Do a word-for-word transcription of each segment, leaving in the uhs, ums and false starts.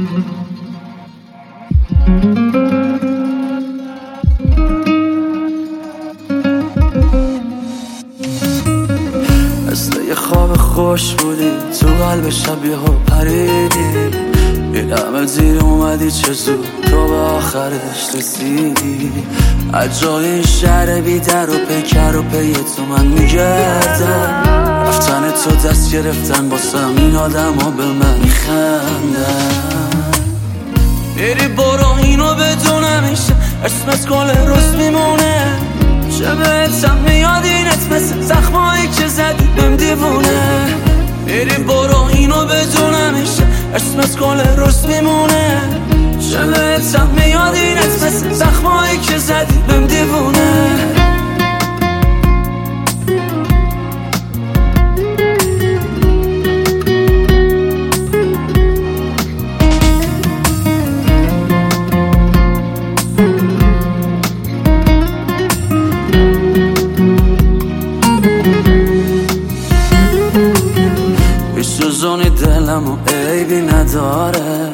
مثل یه خواب خوش بودی تو قلب شب یهو پریدی، این همه دیر اومدی چه زود تو به آخرش رسیدی. از جای این شهر بی در و پیکر و پی تو من میگردم، رفتن تو دست گرفتن باسم این آدم ها به من میخندن. میری برو اینو بدون همیشه اسمت کل روز میمونه، چه بهتم میاد اینت مثل زخمایی که زدی بهم دیوونه. میری برو اینو بدون همیشه اسمت کل روز میمونه، چه بهتم میاد اینت مثل زخمایی که زدی بهم دیوونه. جزونی دلم و عیبی نداره،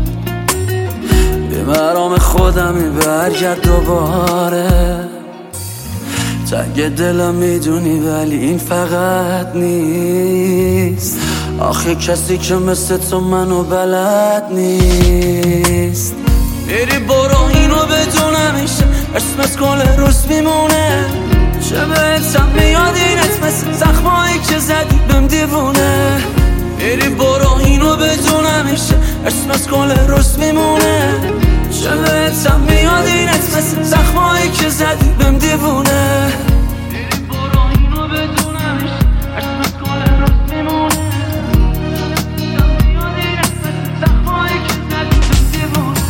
به مرام خودمی برگرد دوباره. تنگ دلم میدونی ولی این فقط نیست، آخه کسی که مثل تو منو بلد نیست. میری برو اینو بدون همیشه اسمت کل روز میمونه، چه بهتم میاد اینت مثل زخمایی که زدی بهم دیوونه. میری برو اینو بدون همیشه اسمت کل روز میمونه، چه بهتم میاد اینت مثل زخمایی که زدی بهم دیوونه. میری برو اینو بدون همیشه اسمت کل روز میمونه، چه بهتم میاد اینت مثل زخمایی که زدی بهم دیوونه.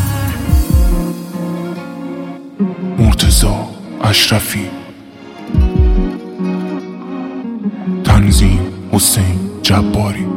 مرتضی اشرفی، تنظیم حسین جباری.